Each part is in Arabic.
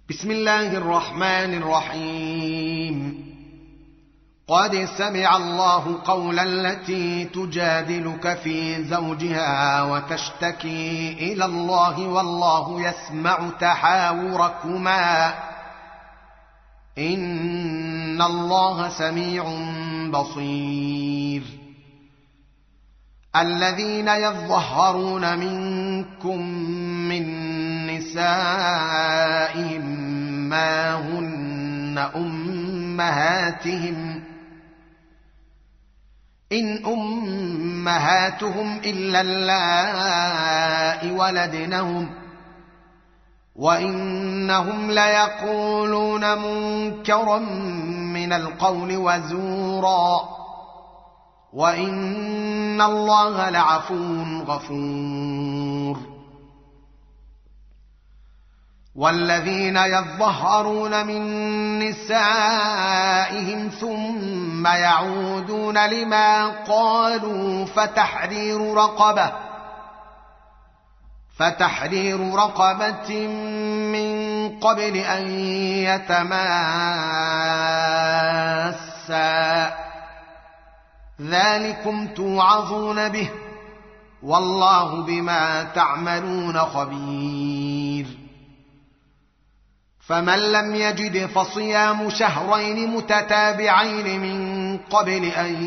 بسم الله الرحمن الرحيم. قد سمع الله قولا التي تجادلك في زوجها وتشتكي إلى الله والله يسمع تحاوركما إن الله سميع بصير. الذين يظهرون منكم من نسائهم ما هن أمهاتهم إن أمهاتهم إلا اللائي ولدنهم وإنهم ليقولون منكرا من القول وزورا وإن الله لعفو غفور. والذين يظهرون من نسائهم ثم يعودون لما قالوا فتحرير رقبة من قبل أن يتماسا ذلكم توعظون به والله بما تعملون خبير. فمن لم يجد فصيام شهرين متتابعين من قبل أن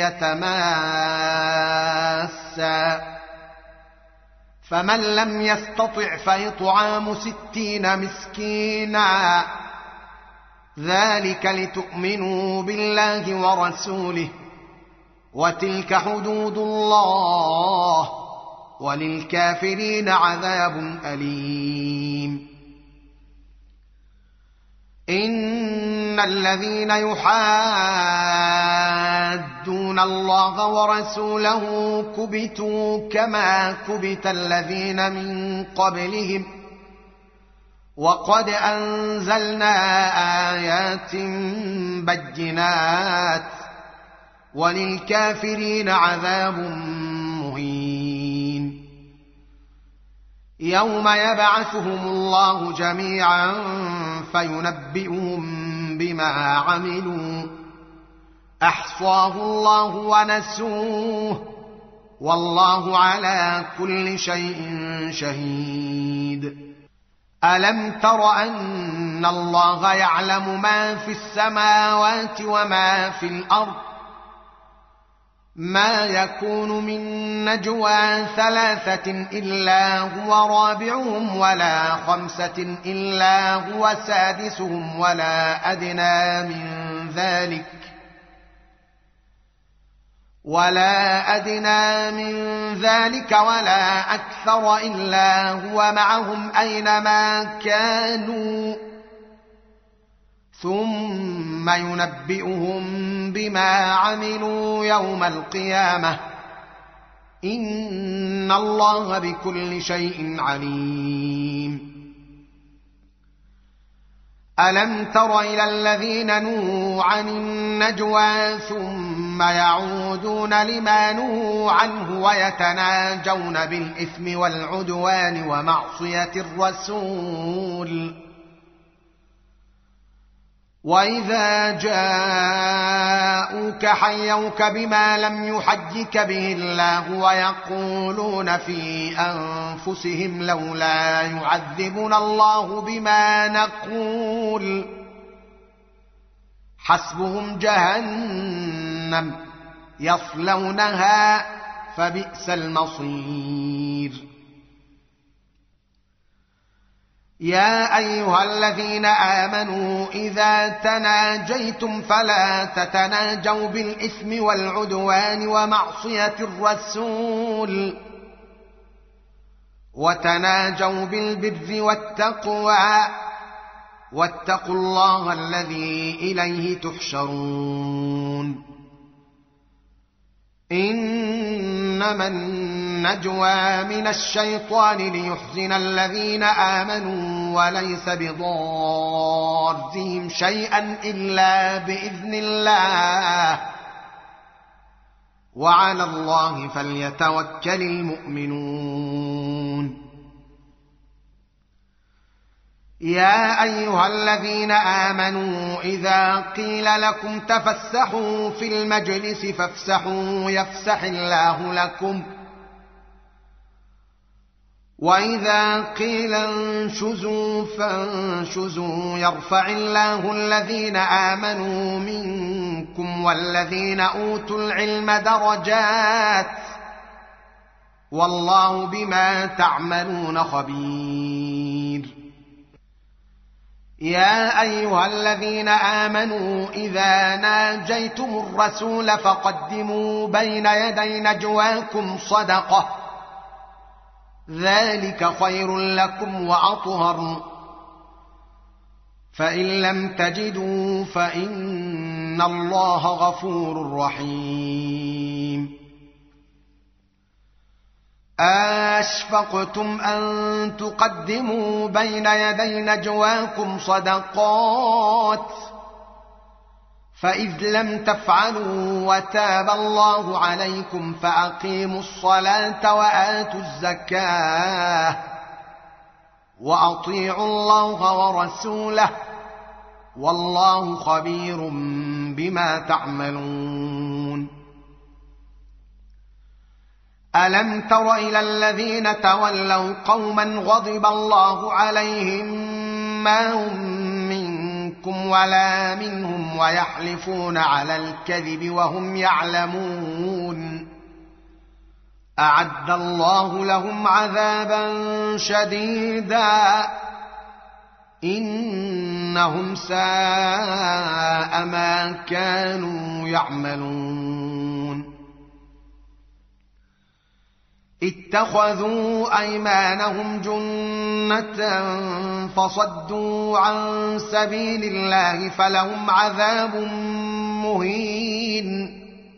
يتماسا فمن لم يستطع فإطعام 60 مسكينا ذلك لتؤمنوا بالله ورسوله وتلك حدود الله وللكافرين عذاب أليم. إن الذين يحادون الله ورسوله كبتوا كما كبت الذين من قبلهم وقد أنزلنا آيات بينات وللكافرين عذاب مهين. يوم يبعثهم الله جميعا فينبئهم بما عملوا أحصاه الله ونسوه والله على كل شيء شهيد. ألم تر أن الله يعلم ما في السماوات وما في الأرض ما يكون من نجوى 3 إلا هو رابعهم ولا 5 إلا هو سادسهم ولا أدنى من ذلك ولا أكثر إلا هو معهم أينما كانوا ثم ينبئهم بما عملوا يوم القيامة إن الله بكل شيء عليم. ألم تر إلى الذين نهوا عن النجوى ثم يعودون لما نهوا عنه ويتناجون بالإثم والعدوان ومعصية الرسول وإذا جاءوك حيوك بما لم يحيك به الله ويقولون في أنفسهم لولا يعذبنا الله بما نقول حسبهم جهنم يصلونها فبئس المصير. يا أيها الذين آمنوا إذا تناجيتم فلا تتناجوا بالإثم والعدوان ومعصية الرسول وتناجوا بالبر والتقوى واتقوا الله الذي إليه تحشرون. إنما النجوى من الشيطان ليحزن الذين آمنوا وليس بضارهم شيئا إلا بإذن الله وعلى الله فليتوكل المؤمنون. يا أيها الذين آمنوا إذا قيل لكم تفسحوا في المجلس فافسحوا يفسح الله لكم وإذا قيل انشزوا فانشزوا يرفع الله الذين آمنوا منكم والذين أوتوا العلم درجات والله بما تعملون خبير. يا أيها الذين آمنوا إذا ناجيتم الرسول فقدموا بين يدي نجواكم صدقة ذلك خير لكم وأطهر فإن لم تجدوا فإن الله غفور رحيم. أشفقتم أن تقدموا بين يدي نجواكم صدقات فإذ لم تفعلوا وتاب الله عليكم فأقيموا الصلاة وآتوا الزكاة وأطيعوا الله ورسوله والله خبير بما تعملون. ألم تر إلى الذين تولوا قوما غضب الله عليهم ما هم منكم ولا منهم ويحلفون على الكذب وهم يعلمون أعد الله لهم عذابا شديدا إنهم ساء ما كانوا يعملون. اتخذوا أيمانهم جنة فصدوا عن سبيل الله فلهم عذاب مهين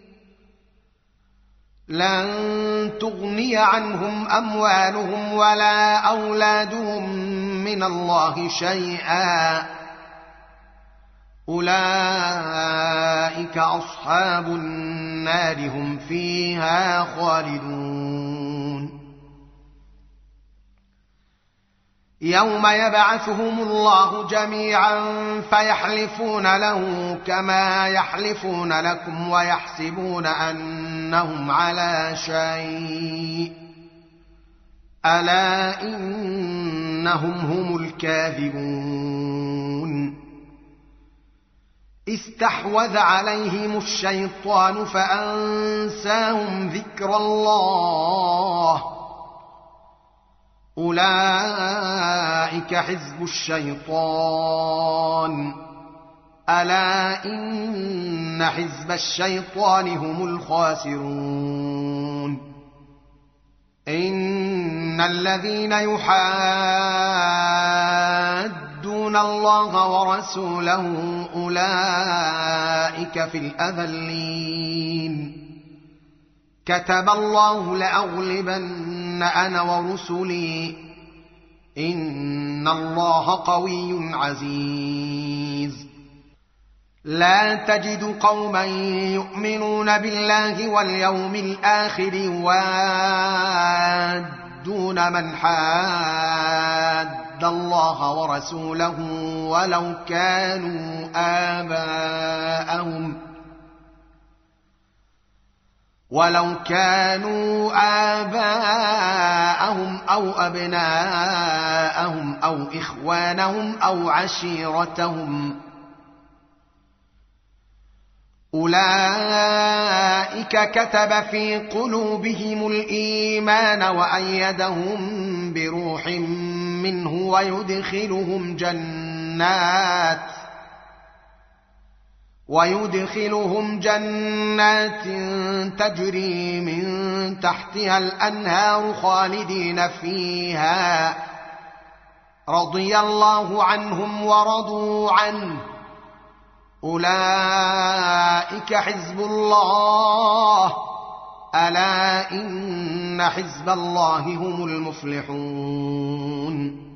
لن تغني عنهم أموالهم ولا أولادهم من الله شيئا أولئك أصحاب النار هم فيها خالدون. يوم يبعثهم الله جميعا فيحلفون له كما يحلفون لكم ويحسبون أنهم على شيء ألا إنهم هم الكاذبون. استحوذ عليهم الشيطان فأنساهم ذكر الله أولئك حزب الشيطان ألا إن حزب الشيطان هم الخاسرون. إن الذين يحادون الله ورسوله أولئك في الأذلين كتب الله لأغلبن أنا ورسلي إن الله قوي عزيز. لا تجد قوما يؤمنون بالله واليوم الآخر يوادون من حاد الله ورسوله ولو كانوا آباءهم أو أبناءهم أو إخوانهم أو عشيرتهم أولئك كتب في قلوبهم الإيمان وأيدهم بروح منه ويدخلهم جنات تجري من تحتها الأنهار خالدين فيها رضي الله عنهم ورضوا عنه أولئك حزب الله ألا إن حزب الله هم المفلحون.